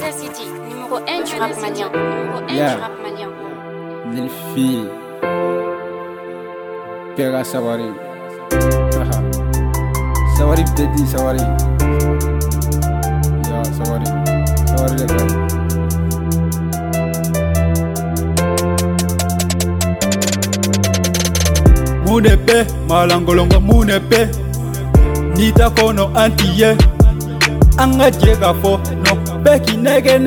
Gaza City, numéro 1 du rap malien. Lil fille Pega Sawari Sawari dedi Sawari Ya Sawari le gars. Munepe malangolongo munepe Nita kono antiye Anga jega fo no Beki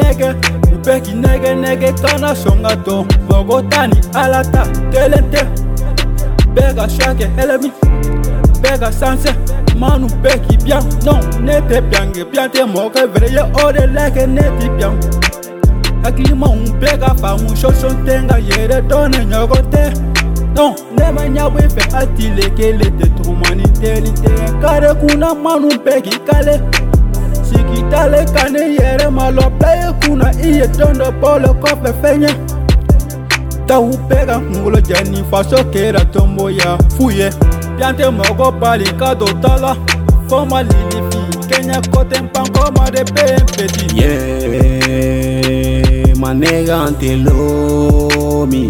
nege kana songato Mogotani alata telente Bega shake elemi Bega sanse Manu beki bien Non nete bien te moke vreye ode leke neti bien Hakilima bega fa shosho tenga yere done nyogote Non nema nyawe fe atile kele te trumani telite Kare kuna manu beki kale Sikitale kane yere malo playe kuna iye tondo polo kofe fenye Tahu pega ngulo jani faso kera tombo ya fuye Piante mogo pali kado tala Foma lili fi Kenya kote mpango made pempeti Yeah, my nigga antelomi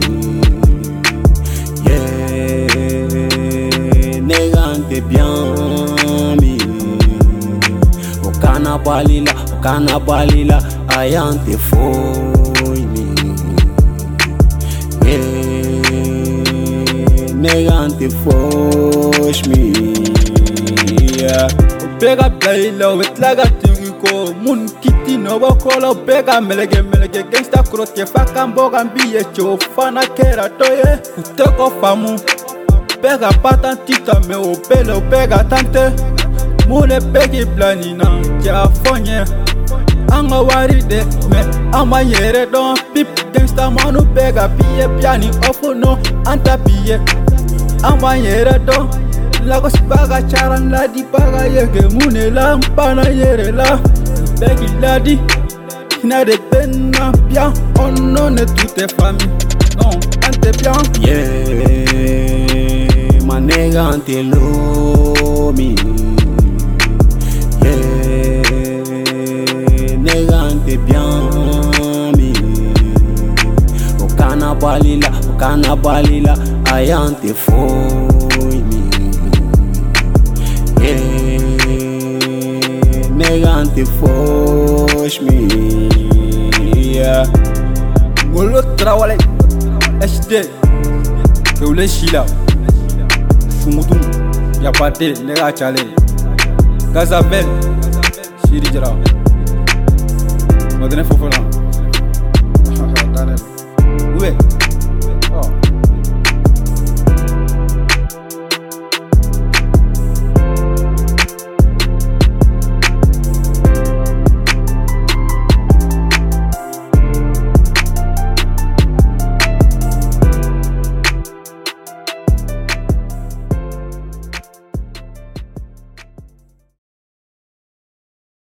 Yeah, nigga ante bien mi Okana balila ayante foi mi Yeah, nigga ante fosh mi Yeah Pega blaila wetlaga tiriko Mun kiti no wakola Pega melege gangsta krote Faka mboga mbiye cho Fana kera toye Uteko famu Pega patan tita me opele Pega tante Mune pegi planina Kia fonye Anga waride me Ama yere don Pip gangsta manu pega Piye piani ofu no Anta piye Ama yere don Lagos baga charan ladi baga yege mune la mpana yere la Begi ladi Na de pena bien On non est tout est famille Non, ante bien Yeah, my nigga antelomi Yeah, nigga ante bien mi Okana balila ayante foi mi Yeah, nigga ante fosh mi Yeah Ngolo trawale HD Keule shila Fumutum Yapate nega chale Gazabel Shiri jara Madene fofona Uwe